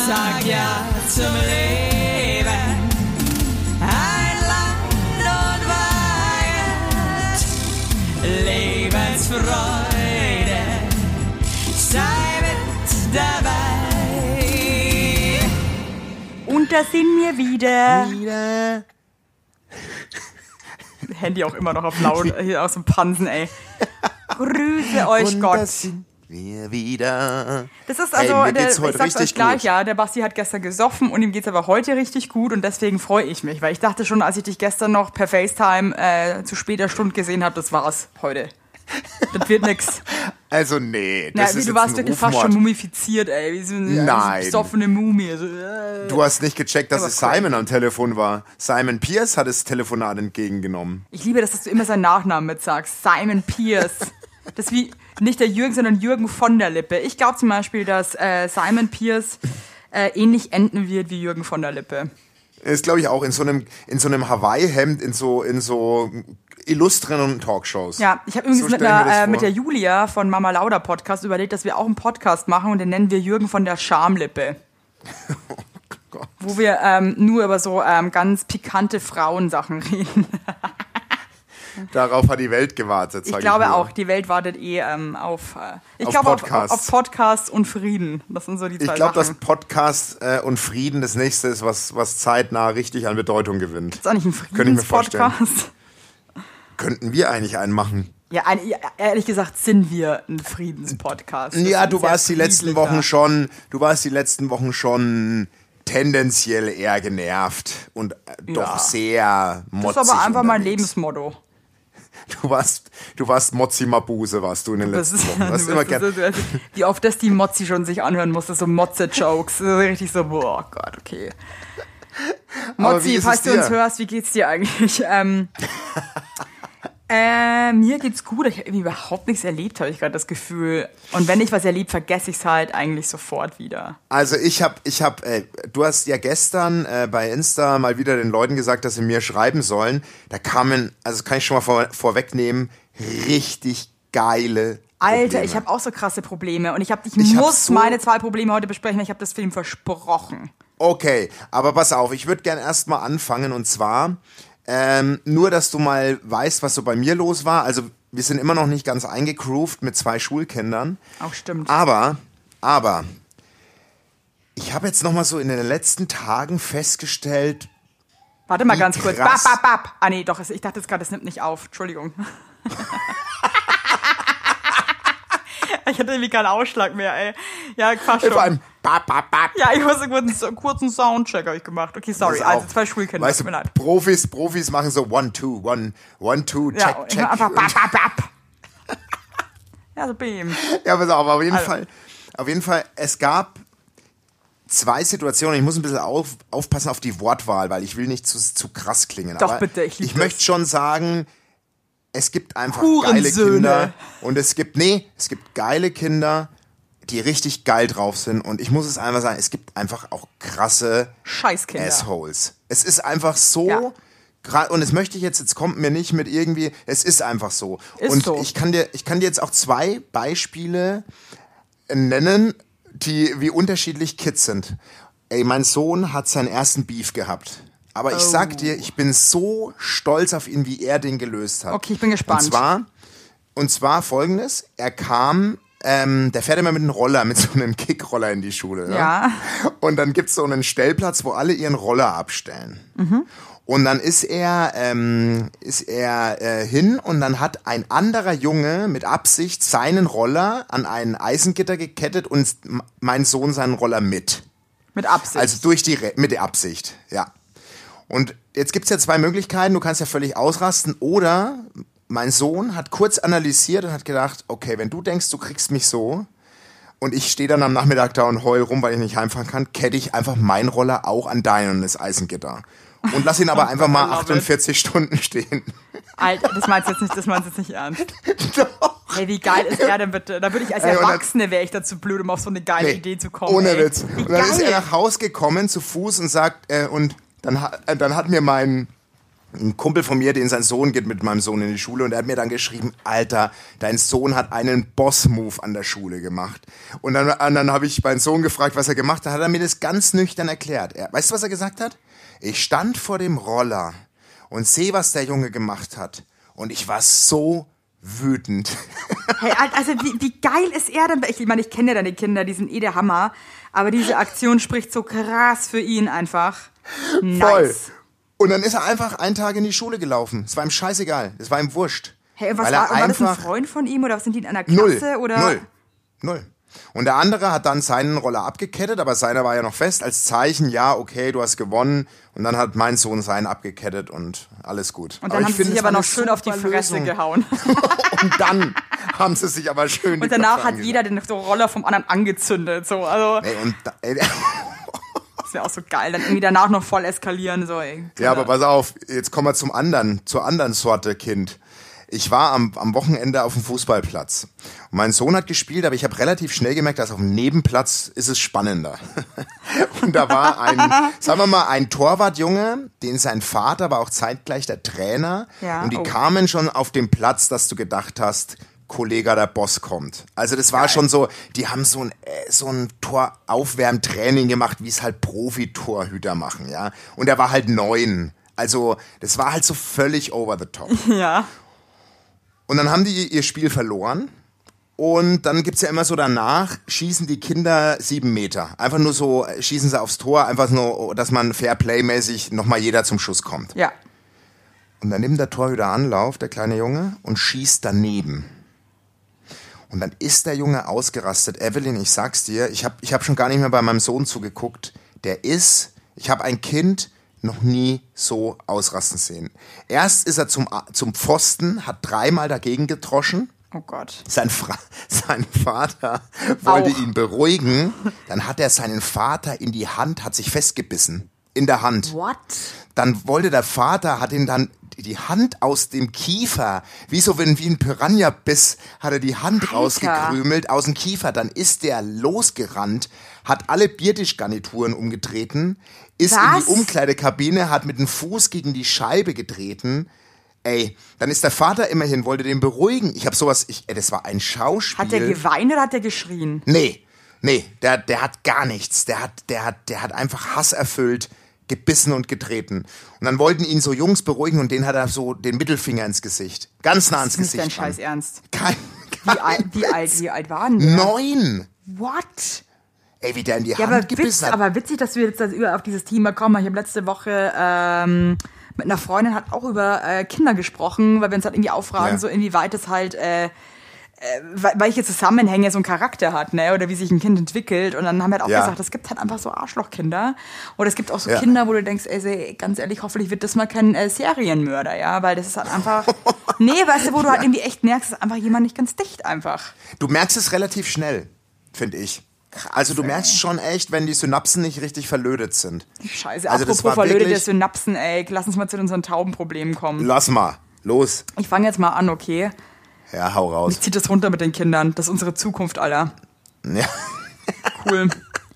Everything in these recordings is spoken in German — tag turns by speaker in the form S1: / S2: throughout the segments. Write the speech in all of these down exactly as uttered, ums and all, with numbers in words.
S1: sag ja zum Leben. Ein Land und Weihend, Lebensfreude, sei mit dabei.
S2: Und da sind wir wieder.
S3: Wieder.
S2: Handy auch immer noch auf laut, hier aus dem Pansen, ey. Grüße euch,
S3: Und
S2: Gott.
S3: das sind wir wieder.
S2: Das ist also,
S3: Hey, mir
S2: der,
S3: geht's
S2: ich
S3: heute
S2: sag's euch
S3: richtig
S2: gleich,
S3: gut.
S2: ja, der Basti hat gestern gesoffen und ihm geht's aber heute richtig gut und deswegen freue ich mich, weil ich dachte schon, als ich dich gestern noch per FaceTime äh, zu später Stunde gesehen habe, das war's heute. Das wird nix.
S3: Also nee,
S2: Na,
S3: das
S2: wie,
S3: ist
S2: du
S3: jetzt
S2: warst
S3: ein
S2: wirklich fast
S3: Rufmord.
S2: schon mumifiziert, ey, wie so eine
S3: Nein.
S2: besoffene Mumie. So, äh.
S3: Du hast nicht gecheckt, dass
S2: Aber
S3: es
S2: cool.
S3: Simon am Telefon war. Simon Pierce hat das Telefonat entgegengenommen.
S2: Ich liebe das, dass du immer seinen Nachnamen mit sagst. Simon Pierce. Das ist wie nicht der Jürgen, sondern Jürgen von der Lippe. Ich glaube zum Beispiel, dass äh, Simon Pierce äh, ähnlich enden wird wie Jürgen von der Lippe.
S3: Ist, glaube ich, auch in so einem, in so einem Hawaii-Hemd, in so, in so illustren Talkshows.
S2: Ja, ich habe übrigens
S3: So
S2: mit,
S3: stell ich mir das
S2: einer, äh,
S3: vor.
S2: mit der Julia von Mama Lauda Podcast überlegt, dass wir auch einen Podcast machen und den nennen wir Jürgen von der Schamlippe.
S3: Gott.
S2: Wo wir ähm, nur über so ähm, ganz pikante Frauensachen reden.
S3: Darauf hat die Welt gewartet, sag
S2: Ich glaube
S3: nur.
S2: auch, die Welt wartet eh ähm, auf, äh, ich
S3: Auf
S2: glaube auf,
S3: Podcasts.
S2: auf Podcasts und Frieden. Das sind so die zwei
S3: Ich glaube, dass
S2: Sachen.
S3: Podcast äh, und Frieden das nächste ist, was, was zeitnah richtig an Bedeutung gewinnt.
S2: Ist auch nicht ein
S3: Könnte ich mir vorstellen.
S2: Friedenspodcast.
S3: Könnten wir eigentlich einen machen?
S2: Ja, ein, ja, ehrlich gesagt sind wir ein Friedenspodcast. Das
S3: Ja,
S2: ist
S3: du
S2: ein sehr
S3: warst die letzten
S2: friedlicher-
S3: Wochen schon, du warst die letzten Wochen schon tendenziell eher genervt und äh, doch
S2: Ja.
S3: sehr motzig
S2: Das ist aber einfach mein
S3: unterwegs.
S2: Lebensmotto.
S3: Du warst, du warst Mozzi Mabuse, warst du in den
S2: Das
S3: letzten
S2: ist,
S3: Wochen. Du hast
S2: du
S3: immer
S2: weißt,
S3: gern,
S2: das ist- wie oft das die Mozzi schon sich anhören musste, so Motze-Jokes. So richtig so, boah Gott, okay.
S3: Aber wie
S2: Mozzi,
S3: ist
S2: falls
S3: es
S2: du uns
S3: dir?
S2: hörst, wie geht's dir eigentlich? Ähm, äh, mir geht's gut. Ich habe irgendwie überhaupt nichts erlebt, habe ich gerade das Gefühl. Und wenn ich was erlebt, vergesse ich es halt eigentlich sofort wieder.
S3: Also ich habe, ich habe, äh, du hast ja gestern äh, bei Insta mal wieder den Leuten gesagt, dass sie mir schreiben sollen. Da kamen, also kann ich schon mal vor, vorwegnehmen, richtig geile
S2: Alter,
S3: Probleme.
S2: ich habe auch so krasse Probleme. Und ich, hab, ich,
S3: Ich hab
S2: muss
S3: so-
S2: meine zwei Probleme heute besprechen, weil ich habe das Film versprochen.
S3: Okay, aber pass auf, ich würde gern erstmal anfangen und zwar ähm, nur, dass du mal weißt, was so bei mir los war. Also wir sind immer noch nicht ganz eingegroovt mit zwei Schulkindern.
S2: Auch stimmt.
S3: Aber, aber, ich habe jetzt noch mal so in den letzten Tagen festgestellt,
S2: Warte mal
S3: wie
S2: ganz kurz. Bap,
S3: krass.
S2: bap, bap. Ah nee, doch, ich dachte jetzt gerade, das nimmt nicht auf. Entschuldigung. Ich hatte irgendwie keinen Ausschlag mehr, ey. Ja, fast schon.
S3: vor allem, bap, bap, bap.
S2: Ja, ich muss einen kurzen, kurzen Soundcheck habe ich gemacht. Okay, sorry.
S3: Das
S2: Also
S3: auch.
S2: zwei Schulkinder.
S3: Weißt
S2: Tut mir
S3: du,
S2: leid.
S3: Profis, Profis machen so one, two, one, one, two, check,
S2: Ja, und
S3: check.
S2: immer einfach bap, bap, bap. Ja, so beam.
S3: Ja, pass auf, auf jeden
S2: Also.
S3: Fall, auf jeden Fall, es gab zwei Situationen, ich muss ein bisschen auf, aufpassen auf die Wortwahl, weil ich will nicht zu, zu krass klingen.
S2: Doch,
S3: aber
S2: bitte, ich lieb
S3: Ich
S2: das.
S3: möchte schon sagen, es gibt einfach
S2: Hurensöhne.
S3: geile Kinder und es gibt, nee, es gibt geile Kinder, die richtig geil drauf sind und ich muss es einfach sagen, es gibt einfach auch krasse
S2: Scheißkinder.
S3: Assholes. Es ist einfach so,
S2: Ja.
S3: gra- und das möchte ich jetzt, jetzt kommt mir nicht mit irgendwie, es ist einfach so.
S2: Ist
S3: und
S2: so.
S3: ich kann dir, ich kann dir jetzt auch zwei Beispiele nennen, die wie unterschiedlich Kids sind. Ey, mein Sohn hat seinen ersten Beef gehabt. Aber ich sag dir, ich bin so stolz auf ihn, wie er den gelöst hat.
S2: Okay, ich bin gespannt.
S3: Und zwar, und zwar folgendes, er kam, ähm, der fährt immer mit einem Roller, mit so einem Kickroller in die Schule.
S2: Ja.
S3: Und dann gibt's so einen Stellplatz, wo alle ihren Roller abstellen.
S2: Mhm.
S3: Und dann ist er, ähm, ist er äh, hin und dann hat ein anderer Junge mit Absicht seinen Roller an ein Eisengitter gekettet und m- mein Sohn seinen Roller mit.
S2: Mit Absicht.
S3: Also durch die Re mit der Absicht, ja. Und jetzt gibt's ja zwei Möglichkeiten. Du kannst ja völlig ausrasten oder mein Sohn hat kurz analysiert und hat gedacht, okay, wenn du denkst, du kriegst mich so und ich stehe dann am Nachmittag da und heul rum, weil ich nicht heimfahren kann, kette ich einfach meinen Roller auch an deinen das Eisengitter. Und lass ihn aber einfach mal
S2: love it.
S3: achtundvierzig Stunden stehen.
S2: Alter, das meinst du jetzt nicht, das meinst du jetzt nicht ernst.
S3: Doch.
S2: Hey, wie geil ist er denn bitte? Da würde ich als
S3: Ey, und dann-
S2: Erwachsene, wäre ich dazu blöd, um auf so eine geile
S3: Nee,
S2: Idee zu kommen.
S3: Ohne
S2: ey.
S3: Witz.
S2: Wie
S3: Und dann ist er
S2: geil.
S3: nach Haus gekommen zu Fuß und sagt, äh, und dann, ha- äh, dann hat mir mein, ein Kumpel von mir, den sein Sohn geht mit meinem Sohn in die Schule und er hat mir dann geschrieben, Alter, dein Sohn hat einen Boss-Move an der Schule gemacht. Und dann, und dann habe ich meinen Sohn gefragt, was er gemacht hat, hat er mir das ganz nüchtern erklärt. Er, weißt du, was er gesagt hat? Ich stand vor dem Roller und sehe, was der Junge gemacht hat. Und ich war so wütend.
S2: Hey, also wie, wie geil ist er denn? Ich meine, ich kenne ja deine Kinder, die sind eh der Hammer. Aber diese Aktion spricht so krass für ihn einfach. Nice.
S3: Voll. Und dann ist er einfach einen Tag in die Schule gelaufen. Es war ihm scheißegal. Es war ihm wurscht.
S2: Hey, und was
S3: Weil er
S2: war, war das ein
S3: einfach-
S2: Freund von ihm oder was sind die in einer Klasse?
S3: Null.
S2: Oder?
S3: Null. Null. Und der andere hat dann seinen Roller abgekettet, aber seiner war ja noch fest, als Zeichen, ja, okay, du hast gewonnen. Und dann hat mein Sohn seinen abgekettet und alles gut.
S2: Und dann haben sie sich aber noch schön auf die Fresse gehauen.
S3: Und dann haben sie sich aber schön
S2: Und danach hat jeder den so Roller vom anderen angezündet. So. Also,
S3: Ey, und da, ey,
S2: das wäre auch so geil. Dann irgendwie danach noch voll eskalieren. So, ey.
S3: ja, aber pass auf, jetzt kommen wir zum anderen, zur anderen Sorte Kind. Ich war am, am Wochenende auf dem Fußballplatz. Und mein Sohn hat gespielt, aber ich habe relativ schnell gemerkt, dass auf dem Nebenplatz ist es spannender. Und da war ein, sagen wir mal, ein Torwartjunge, den sein Vater war auch zeitgleich der Trainer.
S2: Ja,
S3: und die
S2: oh.
S3: kamen schon auf den Platz, dass du gedacht hast, Kollege, der Boss kommt. Also das war
S2: Geil.
S3: schon so, die haben so ein, äh, so ein Toraufwärmtraining gemacht, wie es halt Profi-Torhüter machen, ja. Und er war halt neun. Also das war halt so völlig over the top.
S2: Ja.
S3: Und dann haben die ihr Spiel verloren. Und dann gibt's ja immer so danach, schießen die Kinder sieben Meter. Einfach nur so, schießen sie aufs Tor, einfach nur, dass man Fairplay-mäßig nochmal jeder zum Schuss kommt.
S2: Ja.
S3: Und dann nimmt der Torhüter Anlauf, der kleine Junge, und schießt daneben. Und dann ist der Junge ausgerastet. Evelyn, ich sag's dir, ich habe ich hab schon gar nicht mehr bei meinem Sohn zugeguckt. Der ist, ich habe ein Kind noch nie so ausrasten sehen. Erst ist er zum, zum Pfosten, hat dreimal dagegen getroschen.
S2: Oh Gott.
S3: Sein, Fra- sein Vater wollte
S2: Auch.
S3: ihn beruhigen. Dann hat er seinen Vater in die Hand, hat sich festgebissen. In der Hand.
S2: What?
S3: Dann wollte der Vater, hat ihn dann die Hand aus dem Kiefer, wie so wenn wie ein Piranha-Biss, hat er die Hand
S2: Alter.
S3: rausgekrümelt aus dem Kiefer. Dann ist der losgerannt, hat alle Biertischgarnituren umgetreten, ist in
S2: Was?
S3: die Umkleidekabine, hat mit dem Fuß gegen die Scheibe getreten. Ey, dann ist der Vater immerhin, wollte den beruhigen. Ich hab sowas, ich, ey, das war ein Schauspiel.
S2: Hat der geweint oder hat der geschrien?
S3: Nee, nee, der, der hat gar nichts. Der hat, der hat, der hat einfach Hass erfüllt, gebissen und getreten. Und dann wollten ihn so Jungs beruhigen und den hat er so den Mittelfinger ins Gesicht. Ganz nah ins
S2: Das ist nicht dein
S3: Gesicht. dran.
S2: Scheiß Ernst.
S3: Kein,
S2: Wie alt, wie alt, wie alt waren der?
S3: Neun.
S2: What?
S3: Ey, wie der in die
S2: Ja,
S3: Hand
S2: aber, witz,
S3: gebissen hat.
S2: aber witzig, dass wir jetzt also über auf dieses Thema kommen. Ich habe letzte Woche ähm, mit einer Freundin hat auch über äh, Kinder gesprochen, weil wir uns halt irgendwie auffragen,
S3: Ja.
S2: so inwieweit es halt äh, äh, weil- welche Zusammenhänge so ein Charakter hat, ne, oder wie sich ein Kind entwickelt. Und dann haben wir halt auch
S3: Ja.
S2: gesagt, es gibt halt einfach so Arschlochkinder. Oder es gibt auch so
S3: Ja.
S2: Kinder, wo du denkst, ey, ey, ganz ehrlich, hoffentlich wird das mal kein äh, Serienmörder, ja, weil das ist halt einfach, nee, weißt du, wo du halt irgendwie echt merkst, ist einfach jemand nicht ganz dicht einfach.
S3: Du merkst es relativ schnell, finde ich. Also du merkst schon echt, wenn die Synapsen nicht richtig verlötet sind.
S2: Scheiße,
S3: Also das
S2: apropos
S3: war
S2: verlötete
S3: wirklich-
S2: Synapsen, ey, lass uns mal zu unseren Taubenproblemen kommen.
S3: Lass mal, los.
S2: Ich fange jetzt mal an, okay?
S3: Ja, hau raus.
S2: Ich zieh das runter mit den Kindern. Das ist unsere Zukunft, Alter.
S3: Ja,
S2: Cool.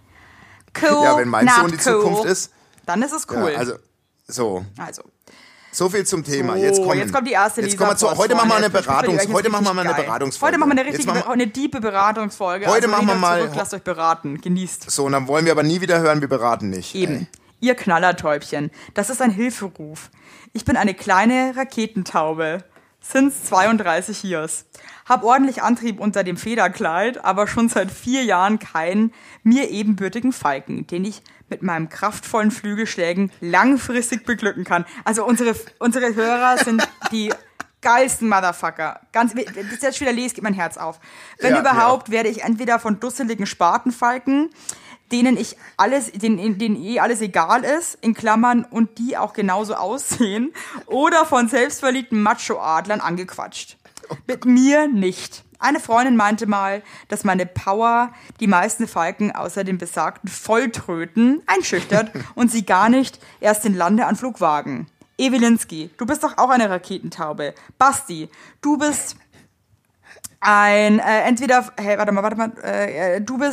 S2: Cool.
S3: ja wenn mein
S2: not
S3: Sohn die
S2: cool.
S3: Zukunft ist.
S2: Dann ist es cool.
S3: Ja, also, so.
S2: also.
S3: So viel zum Thema.
S2: So,
S3: Jetzt, kommen,
S2: jetzt kommt die erste
S3: jetzt
S2: Lisa
S3: kommen wir zu,
S2: Post
S3: Heute machen wir eine
S2: vorne. Ich
S3: Beratungs,
S2: finde,
S3: heute
S2: das
S3: machen wir
S2: ist
S3: mal eine
S2: geil.
S3: Beratungsfolge.
S2: Heute machen wir eine
S3: Jetzt
S2: richtige,
S3: machen wir-
S2: eine diepe Beratungsfolge.
S3: Heute
S2: also
S3: machen wir
S2: lehnt euch
S3: mal-
S2: Zurück, lasst euch beraten. Genießt.
S3: So, und dann wollen wir aber nie wieder hören, wir beraten nicht.
S2: Eben.
S3: Ey.
S2: Ihr Knallertäubchen. Das ist ein Hilferuf. Ich bin eine kleine Raketentaube. Sind's zweiunddreißig Years. Hab ordentlich Antrieb unter dem Federkleid, aber schon seit vier Jahren keinen mir ebenbürtigen Falken, den ich mit meinem kraftvollen Flügelschlägen langfristig beglücken kann. Also unsere, unsere Hörer sind die geilsten Motherfucker. Ganz, wenn ich das jetzt wieder lese, geht mein Herz auf. Wenn
S3: Ja,
S2: überhaupt, werde ich entweder von dusseligen Spatenfalken, denen ich alles, denen, denen eh alles egal ist, in Klammern, und die auch genauso aussehen, oder von selbstverliebten Macho-Adlern angequatscht. Mit mir nicht. Eine Freundin meinte mal, dass meine Power die meisten Falken außer den besagten Volltröten einschüchtert und sie gar nicht erst den Landeanflug wagen. Ewelinski, du bist doch auch eine Raketentaube. Basti, du bist ein, äh, entweder, hey, warte mal, warte mal, äh, du bist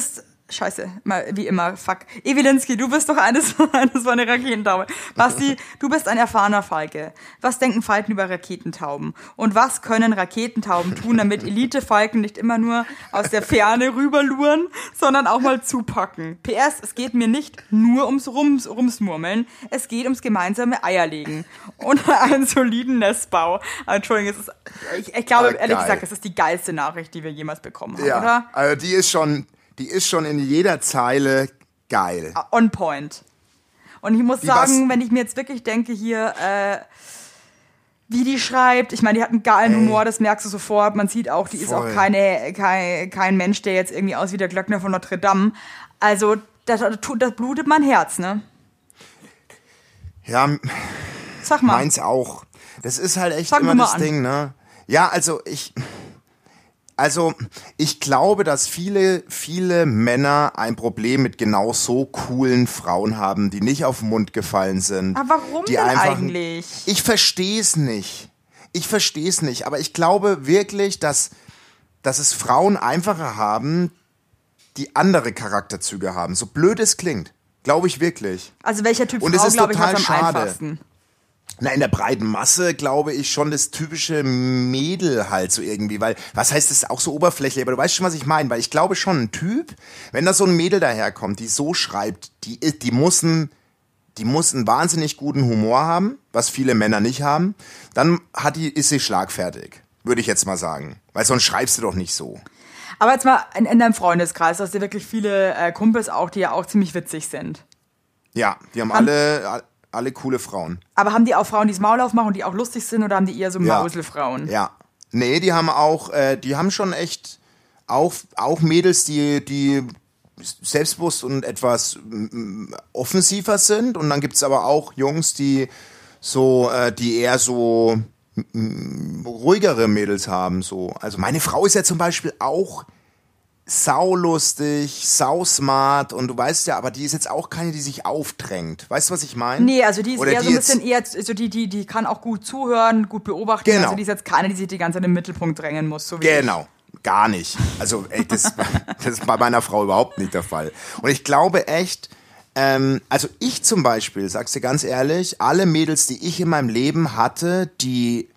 S2: Scheiße, mal, wie immer, fuck. Ewilinski, du bist doch eines, eines von der Raketentaube. Basti, du bist ein erfahrener Falke. Was denken Falken über Raketentauben? Und was können Raketentauben tun, damit Elite-Falken nicht immer nur aus der Ferne rüberluren, sondern auch mal zupacken? P S, es geht mir nicht nur ums Rums, Rumsmurmeln, es geht ums gemeinsame Eierlegen und einen soliden Nestbau. Entschuldigung, es ist, ich, ich glaube,
S3: Ah,
S2: ehrlich
S3: geil.
S2: gesagt, das ist die geilste Nachricht, die wir jemals bekommen haben,
S3: Ja,
S2: oder?
S3: also die ist schon, die ist schon in jeder Zeile geil.
S2: On point. Und ich muss
S3: Die
S2: sagen,
S3: was-
S2: wenn ich mir jetzt wirklich denke, hier, äh, wie die schreibt, ich meine, die hat einen geilen Humor, das merkst du sofort. Man sieht auch, die ist auch
S3: Voll.
S2: keine, kein, kein Mensch, der jetzt irgendwie aussieht wie der Glöckner von Notre Dame. Also, das, das, das blutet mein Herz, ne?
S3: Ja,
S2: Sag mal.
S3: meins auch. Das ist halt echt
S2: Fang
S3: immer
S2: du mal
S3: das
S2: an.
S3: Ding, ne? Ja, also ich, also ich glaube, dass viele, viele Männer ein Problem mit genau so coolen Frauen haben, die nicht auf den Mund gefallen sind.
S2: Aber warum
S3: die
S2: denn
S3: einfach,
S2: eigentlich?
S3: Ich verstehe es nicht. Ich verstehe es nicht. Aber ich glaube wirklich, dass, dass es Frauen einfacher haben, die andere Charakterzüge haben. So blöd es klingt. Glaube ich wirklich.
S2: Also, welcher Typ
S3: Und es
S2: Frau,
S3: ist
S2: glaube ich, hat
S3: total
S2: am
S3: schade.
S2: einfachsten?
S3: Na, in der breiten Masse glaube ich schon das typische Mädel halt so irgendwie, weil, was heißt das auch so oberflächlich, aber du weißt schon, was ich meine, weil ich glaube schon, ein Typ, wenn da so ein Mädel daherkommt, die so schreibt, die, die muss einen, die muss einen wahnsinnig guten Humor haben, was viele Männer nicht haben, dann hat die, ist sie schlagfertig, würde ich jetzt mal sagen, weil sonst schreibst du doch nicht so.
S2: Aber jetzt mal in, in deinem Freundeskreis, hast du wirklich viele äh, Kumpels auch, die ja auch ziemlich witzig sind.
S3: Ja, die haben
S2: Haben-
S3: alle, alle coole Frauen.
S2: Aber haben die auch Frauen, die das Maul aufmachen und die auch lustig sind, oder haben die eher so
S3: Ja.
S2: Mauselfrauen?
S3: Ja. Nee, die haben auch, äh, die haben schon echt auch, auch Mädels, die, die selbstbewusst und etwas mm, offensiver sind. Und dann gibt's aber auch Jungs, die so, äh, die eher so mm, ruhigere Mädels haben. So. Also meine Frau ist ja zum Beispiel auch saulustig, sausmart und du weißt ja, aber die ist jetzt auch keine, die sich aufdrängt. Weißt du, was ich meine?
S2: Nee, also die ist
S3: Oder
S2: eher
S3: die
S2: so ein
S3: jetzt-
S2: bisschen eher, also die, die, die kann auch gut zuhören, gut beobachten.
S3: Genau.
S2: Also die ist jetzt keine, die sich die ganze Zeit im Mittelpunkt drängen muss, so wie
S3: Genau, gar nicht. Also ey, das, das ist bei meiner Frau überhaupt nicht der Fall. Und ich glaube echt, ähm, also ich zum Beispiel, sag's dir ganz ehrlich, alle Mädels, die ich in meinem Leben hatte, die,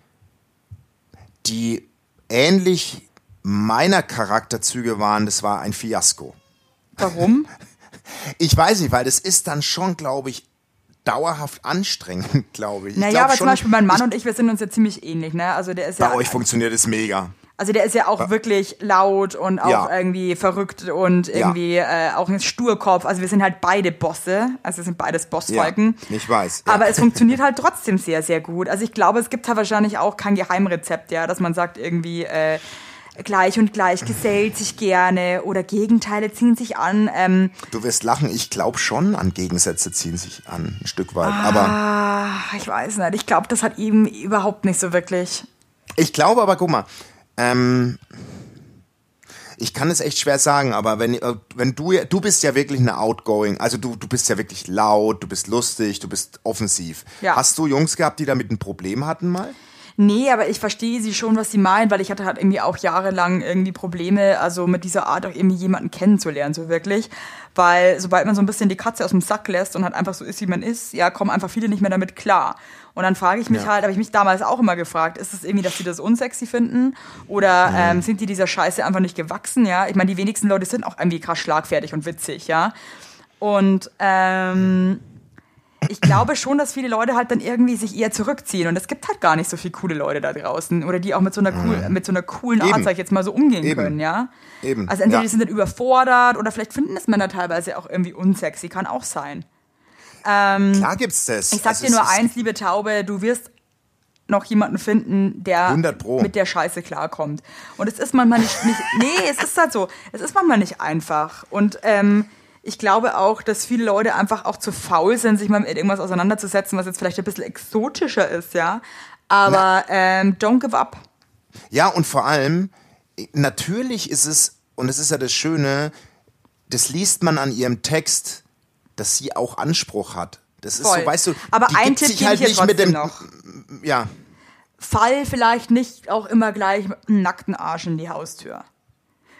S3: die ähnlich meiner Charakterzüge waren, das war ein Fiasko.
S2: ich. Warum?
S3: Ich weiß nicht, weil das ist dann schon, glaube ich, dauerhaft anstrengend, glaube ich. ich
S2: Naja,
S3: glaub
S2: aber
S3: schon,
S2: zum Beispiel mein Mann
S3: ich,
S2: und ich, wir sind uns ja ziemlich ähnlich, ne? Also der ist
S3: bei
S2: ja,
S3: euch funktioniert es mega.
S2: also der ist ja auch wirklich laut und auch
S3: Ja.
S2: irgendwie verrückt und irgendwie äh, auch ein Sturkopf. Also wir sind halt beide Bosse, also wir sind beides Bossfalken.
S3: Ja, ich weiß. Ja.
S2: Aber es funktioniert halt trotzdem sehr, sehr gut. Also ich glaube, es gibt halt wahrscheinlich auch kein Geheimrezept, ja, dass man sagt irgendwie, äh, gleich und gleich gesellt sich gerne oder Gegenteile ziehen sich an. Ähm,
S3: Du wirst lachen, ich glaube schon an Gegensätze ziehen sich an, ein Stück weit. Aber
S2: ah, ich weiß nicht. Ich glaube, das hat ihm überhaupt nicht so wirklich.
S3: ich glaube aber, guck mal, ähm, ich kann es echt schwer sagen, aber wenn, äh, wenn du, du bist ja wirklich eine Outgoing, also du, du bist ja wirklich laut, du bist lustig, du bist offensiv.
S2: Ja.
S3: Hast du Jungs gehabt, die damit ein Problem hatten mal?
S2: Nee, aber ich verstehe sie schon, was sie meint, weil ich hatte halt irgendwie auch jahrelang irgendwie Probleme, also mit dieser Art auch irgendwie jemanden kennenzulernen, so wirklich. Weil sobald man so ein bisschen die Katze aus dem Sack lässt und halt einfach so ist, wie man ist, ja, kommen einfach viele nicht mehr damit klar. Und dann frage ich mich
S3: Ja.
S2: halt, habe ich mich damals auch immer gefragt, ist es irgendwie, dass die das unsexy finden? Oder ähm, sind die dieser Scheiße einfach nicht gewachsen, ja? Ich meine, die wenigsten Leute sind auch irgendwie krass schlagfertig und witzig, ja? Und, ähm... ich glaube schon, dass viele Leute halt dann irgendwie sich eher zurückziehen und es gibt halt gar nicht so viele coole Leute da draußen oder die auch mit so einer, cool, mit so einer coolen Art,
S3: Eben.
S2: sag ich jetzt mal, so umgehen
S3: Eben.
S2: können, ja?
S3: Eben.
S2: Also entweder
S3: Ja.
S2: die sind dann überfordert oder vielleicht finden es Männer teilweise auch irgendwie unsexy, kann auch sein.
S3: Klar gibt's das.
S2: Ich sag
S3: Also
S2: dir
S3: es
S2: nur
S3: ist-
S2: eins, liebe Taube, du wirst noch jemanden finden, der
S3: hundert Pro.
S2: mit der Scheiße klarkommt. Und es ist manchmal nicht, nicht nee, es ist halt so, es ist manchmal nicht einfach. Und ähm, ich glaube auch, dass viele Leute einfach auch zu faul sind, sich mal mit irgendwas auseinanderzusetzen, was jetzt vielleicht ein bisschen exotischer ist, ja. Aber ähm, don't give up.
S3: Ja, und vor allem, natürlich ist es, und das ist ja das Schöne, das liest man an ihrem Text, dass sie auch Anspruch hat. Das ist
S2: Voll.
S3: so, weißt du,
S2: Aber
S3: die
S2: ein
S3: gibt
S2: Tipp
S3: sich
S2: gebe
S3: halt
S2: ich
S3: nicht
S2: dir
S3: mit dem,
S2: trotzdem noch.
S3: ja,
S2: Fall vielleicht nicht auch immer gleich mit einem nackten Arsch in die Haustür.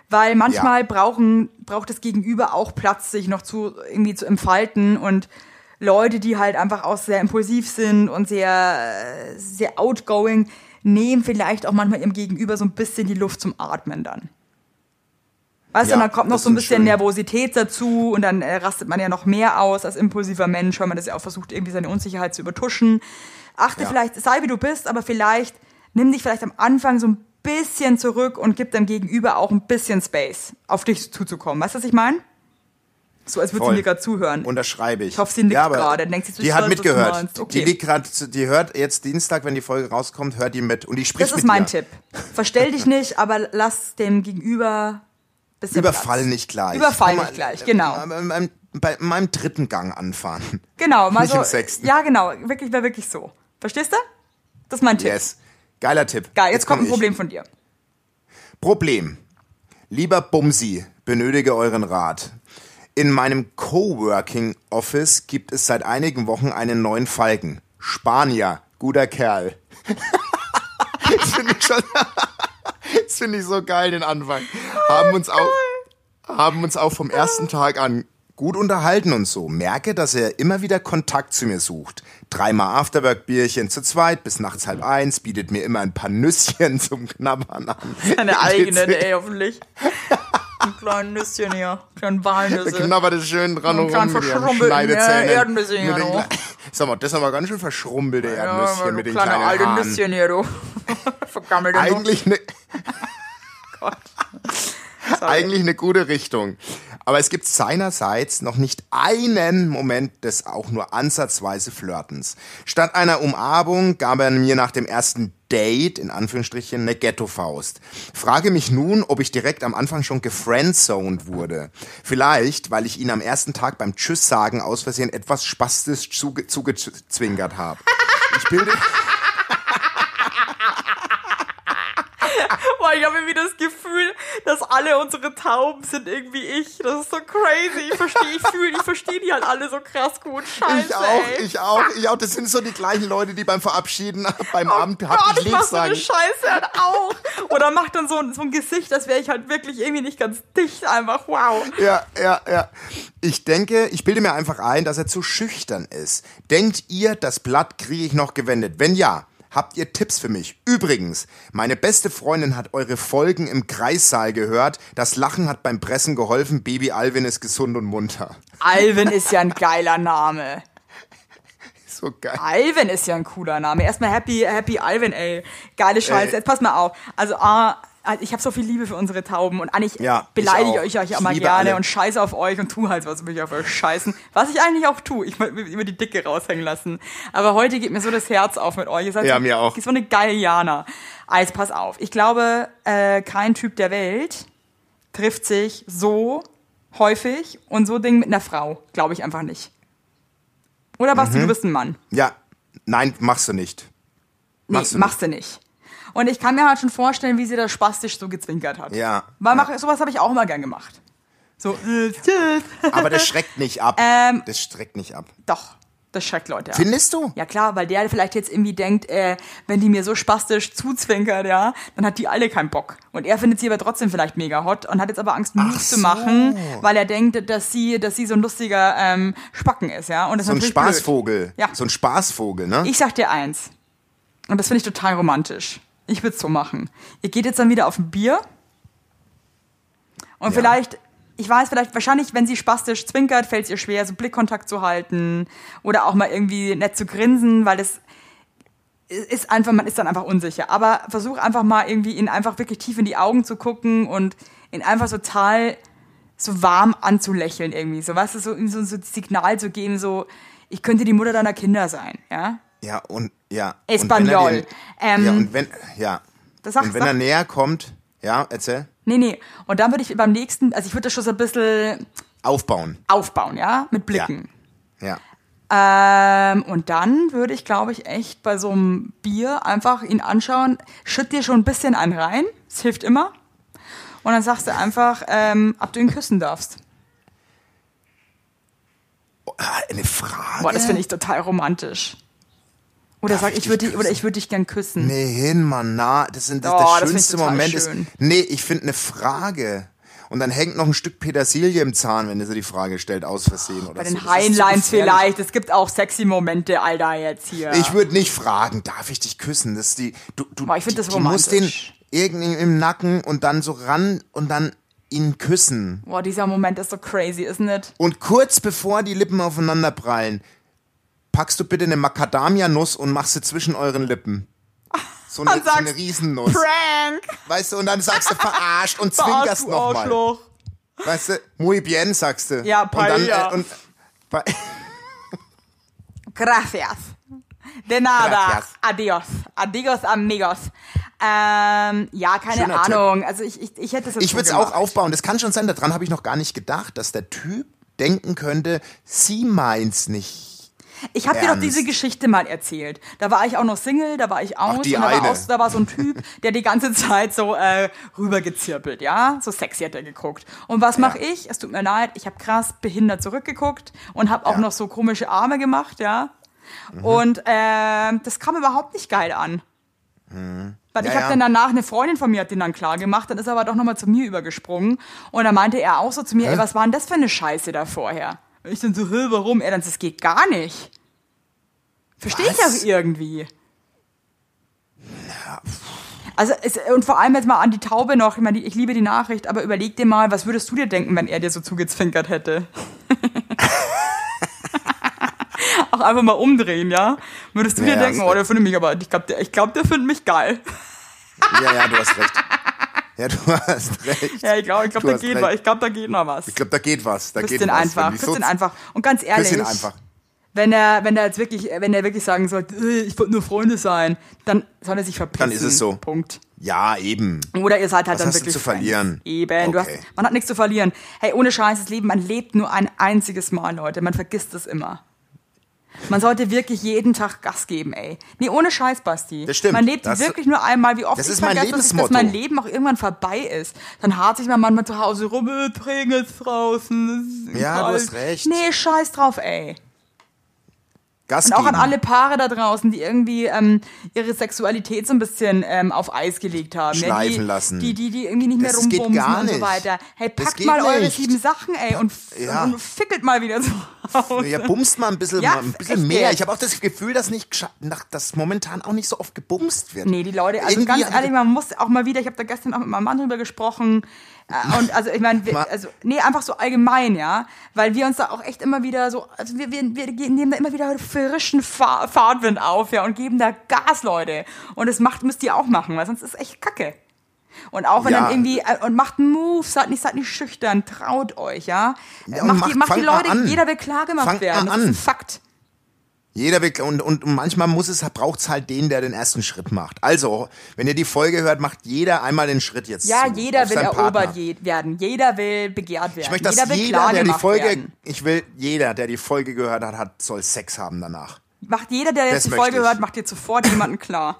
S2: Weil manchmal
S3: Ja.
S2: brauchen, braucht das Gegenüber auch Platz, sich noch zu irgendwie zu entfalten. Und Leute, die halt einfach auch sehr impulsiv sind und sehr, sehr outgoing, nehmen vielleicht auch manchmal ihrem Gegenüber so ein bisschen die Luft zum Atmen dann. Weißt
S3: Ja,
S2: du, dann kommt noch
S3: das
S2: so ein
S3: ist
S2: bisschen
S3: schön.
S2: Nervosität dazu und dann äh, rastet man ja noch mehr aus als impulsiver Mensch, weil man das ja auch versucht, irgendwie seine Unsicherheit zu übertuschen. Achte
S3: Ja.
S2: vielleicht, sei wie du bist, aber vielleicht nimm dich vielleicht am Anfang so ein bisschen zurück und gib deinem Gegenüber auch ein bisschen Space, auf dich zuzukommen. Weißt du, was ich meine? So, als würde sie
S3: Voll.
S2: mir gerade zuhören.
S3: Unterschreibe ich.
S2: Ich hoffe, sie nickt
S3: aber
S2: gerade. Denkt sich so,
S3: die
S2: ich
S3: hat
S2: weiß, was du
S3: mitgehört.
S2: meinst. Okay.
S3: Die liegt gerade, die hört jetzt Dienstag, wenn die Folge rauskommt, hört die mit und die spricht
S2: Das
S3: mit
S2: ist mein
S3: dir.
S2: Tipp. Verstell dich nicht, aber lass dem Gegenüber bisschen
S3: Überfall
S2: Platz.
S3: nicht gleich.
S2: Überfall
S3: Komm mal,
S2: nicht gleich, genau.
S3: Bei meinem, bei meinem dritten Gang anfahren.
S2: Genau, mal
S3: Nicht
S2: so.
S3: im sechsten.
S2: Ja, genau, wirklich, wäre wirklich so. Verstehst du? Das ist mein Tipp.
S3: Yes. Geiler Tipp.
S2: Geil, jetzt, kommt
S3: komm
S2: ein Problem von dir.
S3: Problem. Lieber Bumsi, benötige euren Rat. In meinem Coworking Office gibt es seit einigen Wochen einen neuen Falken. Spanier, guter Kerl. Das finde ich schon, das finde ich so geil, den Anfang. Haben uns auch, haben uns auch vom ersten Tag an gut unterhalten und so. Merke, dass er immer wieder Kontakt zu mir sucht. Dreimal Afterwork-Bierchen zu zweit bis nachts halb eins, bietet mir immer ein paar Nüsschen zum Knabbern an.
S2: Deine eigenen, ey, hoffentlich. Ein kleines Nüsschen hier. Kleine Walnüsse.
S3: Der knabbert es schön dran
S2: Und
S3: und
S2: klein
S3: rum mit ihren
S2: verschrumpelten,
S3: Schneidezähnen.
S2: äh, Erdnüsse hier
S3: Mit den
S2: noch.
S3: Kle- Sag mal, das ist aber ganz schön verschrumpelte
S2: Ja,
S3: Erdnüsschen
S2: du
S3: mit den
S2: kleine
S3: kleinen
S2: alte
S3: Haaren.
S2: Nüsschen hier, du. Vergammelte Nuss.
S3: Eigentlich eine
S2: Gott.
S3: eigentlich eine gute Richtung. Aber es gibt seinerseits noch nicht einen Moment des auch nur ansatzweise Flirtens. Statt einer Umarmung gab er mir nach dem ersten Date, in Anführungsstrichen, eine Ghetto-Faust. Frage mich nun, ob ich direkt am Anfang schon gefriendzoned wurde. Vielleicht, weil ich ihn am ersten Tag beim Tschüss sagen aus Versehen etwas spastisch zuge- zugezwinkert habe. Ich bilde...
S2: Boah, ich habe irgendwie das Gefühl, dass alle unsere Tauben sind irgendwie ich. Das ist so crazy. Ich verstehe, ich fühle, ich verstehe die halt alle so krass gut. Scheiße,
S3: Ich auch,
S2: ey.
S3: ich auch, ich auch. Das sind so die gleichen Leute, die beim Verabschieden beim
S2: Oh
S3: Abend
S2: Gott,
S3: hab ich
S2: ich
S3: lieb
S2: mach so eine
S3: sagen.
S2: Scheiße halt auch. Oder macht dann so, ein- so ein Gesicht, als wäre ich halt wirklich irgendwie nicht ganz dicht. Einfach, wow.
S3: Ja, ja, ja. Ich denke, ich bilde mir einfach ein, dass er zu schüchtern ist. Denkt ihr, das Blatt kriege ich noch gewendet? Wenn ja, habt ihr Tipps für mich? Übrigens, meine beste Freundin hat eure Folgen im Kreissaal gehört. Das Lachen hat beim Pressen geholfen. Baby Alvin ist gesund und munter.
S2: Alvin ist ja ein geiler Name.
S3: So geil.
S2: Alvin ist ja ein cooler Name. Erstmal Happy, Happy Alvin, ey. Geile Scheiße.
S3: Ey.
S2: Jetzt pass mal auf. Also, ah, ich habe so viel Liebe für unsere Tauben und eigentlich
S3: Ja, ich
S2: beleidige
S3: auch.
S2: ich euch ja
S3: Ich
S2: mal
S3: liebe
S2: gerne
S3: alle.
S2: und scheiße auf euch und tu halt was will ich auf euch scheißen. Was ich eigentlich auch tue. Ich will immer die Dicke raushängen lassen. Aber heute geht mir so das Herz auf mit euch. Ihr seid
S3: Ja,
S2: so,
S3: mir auch.
S2: so eine geile Jana. Also pass auf. Ich glaube, äh, kein Typ der Welt trifft sich so häufig und so Ding mit einer Frau. Glaube ich einfach nicht. Oder Basti,
S3: Mhm.
S2: du bist ein Mann.
S3: Ja, nein, machst du nicht.
S2: Nee,
S3: Machst du
S2: machst du nicht. Und ich kann mir halt schon vorstellen, wie sie da spastisch so gezwinkert hat.
S3: Ja.
S2: Weil mach, sowas habe ich auch immer gern gemacht. So, äh, tschüss.
S3: Aber das schreckt nicht ab.
S2: Ähm,
S3: das schreckt nicht ab.
S2: Doch, das schreckt Leute ab.
S3: Findest du?
S2: Ja klar, weil der vielleicht jetzt irgendwie denkt, äh, wenn die mir so spastisch zuzwinkert, ja, dann hat die alle keinen Bock. Und er findet sie aber trotzdem vielleicht mega hot und hat jetzt aber Angst, Move zu
S3: so.
S2: machen, weil er denkt, dass sie, dass sie so ein lustiger ähm, Spacken ist, ja. Und das
S3: So ein
S2: ist natürlich blöd.
S3: Spaßvogel.
S2: Ja.
S3: So ein Spaßvogel, ne?
S2: Ich sag dir eins. Und das finde ich total romantisch. Ich würde es so machen. Ihr geht jetzt dann wieder auf ein Bier. Und
S3: Ja.
S2: vielleicht, ich weiß, vielleicht, wahrscheinlich, wenn sie spastisch zwinkert, fällt es ihr schwer, so Blickkontakt zu halten. Oder auch mal irgendwie nett zu grinsen, weil das ist einfach, man ist dann einfach unsicher. Aber versuch einfach mal irgendwie ihn einfach wirklich tief in die Augen zu gucken und ihn einfach total so warm anzulächeln irgendwie. So, weißt du, so, ihm so, so ein Signal zu geben, so, ich könnte die Mutter deiner Kinder sein, ja?
S3: Ja, und ja.
S2: Espanol.
S3: Und wenn er den-
S2: Ähm,
S3: ja, und wenn, ja.
S2: Das sagst
S3: und wenn
S2: du.
S3: er näher kommt, ja, erzähl.
S2: Nee, nee. Und dann würde ich beim nächsten, also ich würde das schon so ein bisschen
S3: Aufbauen.
S2: aufbauen, ja? Mit Blicken.
S3: Ja.
S2: Ähm, und dann würde ich, glaube ich, echt bei so einem Bier einfach ihn anschauen, schütt dir schon ein bisschen einen rein, das hilft immer. Und dann sagst du einfach, ähm, ob du ihn küssen darfst.
S3: Oh, eine Frage.
S2: Boah, das finde ich total romantisch. Oder
S3: Darf
S2: sag,
S3: ich
S2: ich
S3: dich
S2: würde dich, oder
S3: küssen?
S2: ich würde dich gern küssen.
S3: Nee, hin, Mann, na, das sind das,
S2: Oh, das
S3: das
S2: find ich
S3: schönste
S2: total
S3: Moment ist.
S2: schön.
S3: Nee, ich finde eine Frage. und dann hängt noch ein Stück Petersilie im Zahn, wenn er sie die Frage stellt, aus Versehen oder
S2: Bei
S3: so.
S2: den
S3: Das ist zu
S2: Heinleins
S3: gefährlich.
S2: vielleicht. Es gibt auch sexy Momente, Alter, jetzt hier.
S3: Ich würde nicht fragen, darf ich dich küssen? Das ist die, du, du,
S2: Boah, ich find
S3: die,
S2: das
S3: die muss den
S2: romantisch.
S3: irgendwie im Nacken und dann so ran und dann ihn küssen.
S2: Boah, dieser Moment ist so crazy, isn't it?
S3: Und kurz bevor die Lippen aufeinander prallen, packst du bitte eine Macadamia-Nuss und machst sie zwischen euren Lippen. So eine,
S2: Und
S3: so eine
S2: sagst,
S3: Riesennuss.
S2: Prank!
S3: Weißt du, und dann sagst du verarscht und
S2: Verarscht,
S3: zwinkerst
S2: du
S3: nochmal.
S2: Arschloch.
S3: Weißt du, muy bien, sagst du.
S2: Ja,
S3: und dann,
S2: paella.
S3: äh, und, pa-
S2: Gracias. De nada.
S3: Gracias.
S2: Adios. Adios, amigos. Ähm, ja, keine
S3: Schöner
S2: Ahnung. Also ich, ich, ich hätte es jetzt
S3: Ich
S2: so
S3: würde es
S2: gemacht.
S3: auch aufbauen. Das kann schon sein, daran habe ich noch gar nicht gedacht, dass der Typ denken könnte, sie meint's nicht.
S2: Ich habe dir doch
S3: Ernst.
S2: diese Geschichte mal erzählt. Da war ich auch noch Single, da war ich aus.
S3: Ach, die
S2: und da war,
S3: eine.
S2: auch, da war so ein Typ, der die ganze Zeit so äh, rübergezirpelt, ja? So sexy hat er geguckt. Und was mache ich? Es tut mir leid, ich habe krass behindert zurückgeguckt und habe auch
S3: Ja.
S2: noch so komische Arme gemacht, ja?
S3: Mhm.
S2: Und äh, das kam überhaupt nicht geil an. Weil
S3: Ja,
S2: ich habe
S3: ja.
S2: dann danach, eine Freundin von mir hat den dann klar gemacht, dann ist er aber doch nochmal zu mir übergesprungen. Und dann meinte er auch so zu mir, ey, was war denn das für eine Scheiße da vorher? Und ich dann so, hä, warum? Er dann, das geht gar nicht. Verstehe ich
S3: Was?
S2: auch irgendwie. Also, es, und vor allem jetzt mal an die Taube noch, ich meine, ich liebe die Nachricht, aber überleg dir mal, was würdest du dir denken, wenn er dir so zugezwinkert hätte? Auch einfach mal umdrehen, ja? Würdest du
S3: Ja,
S2: dir
S3: ja,
S2: denken,
S3: hast
S2: oh, der findet mich aber, ich glaube, der, ich glaub, der findet mich geil.
S3: Ja, ja, du hast recht. Ja, du hast recht.
S2: Ja, ich glaube, ich glaub,
S3: Du
S2: da
S3: hast
S2: geht
S3: recht.
S2: was. Ich glaube, da geht noch was.
S3: Ich glaube, da geht was. Da geht
S2: Bisschen
S3: was.
S2: einfach,
S3: Wenn die
S2: bisschen
S3: so-
S2: einfach. Und ganz ehrlich,
S3: Bisschen einfach.
S2: wenn er, wenn er jetzt wirklich, wenn er wirklich sagen sollte, äh, ich wollte nur Freunde sein, dann soll er sich verpissen.
S3: Dann ist es so.
S2: Punkt.
S3: Ja, eben.
S2: Oder ihr seid halt
S3: Was
S2: dann
S3: hast du
S2: wirklich
S3: zu
S2: Friends.
S3: verlieren?
S2: Eben, du hast,
S3: Okay.
S2: man hat nichts zu verlieren. Hey, ohne Scheiß, das Leben, man lebt nur ein einziges Mal, Leute. Man vergisst es immer. Man sollte wirklich jeden Tag Gas geben, ey. Nee, ohne Scheiß, Basti.
S3: Das stimmt.
S2: Man lebt
S3: Das-
S2: wirklich nur einmal. Wie oft
S3: das
S2: ich
S3: ist mein
S2: vergesse, dass, ich, dass
S3: Lebensmotto.
S2: mein Leben auch irgendwann vorbei ist. Dann hart sich man manchmal zu Hause rum, äh, Trägen ist draußen. Es ist
S3: Ja, du
S2: kalt.
S3: hast recht.
S2: Nee, scheiß drauf, ey.
S3: Gas
S2: Und auch an
S3: geben.
S2: alle Paare da draußen, die irgendwie ähm, ihre Sexualität so ein bisschen ähm, auf Eis gelegt haben. Ja, die,
S3: Schleifen lassen.
S2: Die, die, die irgendwie nicht mehr
S3: Das geht
S2: rumbumsen
S3: gar
S2: und so
S3: nicht.
S2: weiter. Hey,
S3: Das
S2: packt
S3: geht
S2: mal eure
S3: nicht.
S2: sieben Sachen, ey, und,
S3: Ja.
S2: und, und fickelt mal wieder zu Hause.
S3: Ja, bumst mal ein bisschen,
S2: Ja,
S3: mal ein bisschen
S2: echt
S3: mehr.
S2: jetzt.
S3: Ich habe auch das Gefühl, dass nicht gescha- nach, dass momentan auch nicht so oft gebumst wird.
S2: Nee, die Leute, also
S3: Irgendwie
S2: ganz
S3: hat-
S2: ehrlich, man muss auch mal wieder, ich habe da gestern auch mit meinem Mann drüber gesprochen, äh, und also ich meine,
S3: Ma-
S2: also nee, einfach so allgemein, ja, weil wir uns da auch echt immer wieder so, also wir, wir, wir gehen- nehmen da immer wieder frischen Fahr Fahrtwind auf, ja, und geben da Gas, Leute. Und das macht, müsst ihr auch machen, weil sonst ist echt Kacke. Und auch wenn
S3: Ja.
S2: dann irgendwie, äh, und macht einen Move, seid nicht, seid nicht schüchtern, traut euch, ja.
S3: Ja,
S2: Äh,
S3: und
S2: macht,
S3: macht-
S2: die, macht die
S3: fangt mal
S2: Leute,
S3: an.
S2: jeder will klar gemacht
S3: Fangt
S2: werden,
S3: mal
S2: das ist
S3: an.
S2: ein Fakt.
S3: Jeder will, und, und manchmal muss es, braucht's halt den, der den ersten Schritt macht. Also, wenn ihr die Folge hört, macht jeder einmal den Schritt jetzt
S2: Ja,
S3: zu,
S2: jeder
S3: auf
S2: will
S3: seinen
S2: erobert
S3: Partner.
S2: je werden, jeder will begehrt werden,
S3: Ich möchte, dass
S2: jeder will
S3: jeder,
S2: klar
S3: der die
S2: gemacht
S3: Folge,
S2: werden.
S3: ich will, jeder, der die Folge gehört hat, hat, soll Sex haben danach.
S2: Macht jeder, der
S3: Das
S2: jetzt die
S3: möchte
S2: Folge
S3: ich.
S2: hört, macht dir sofort jemanden klar.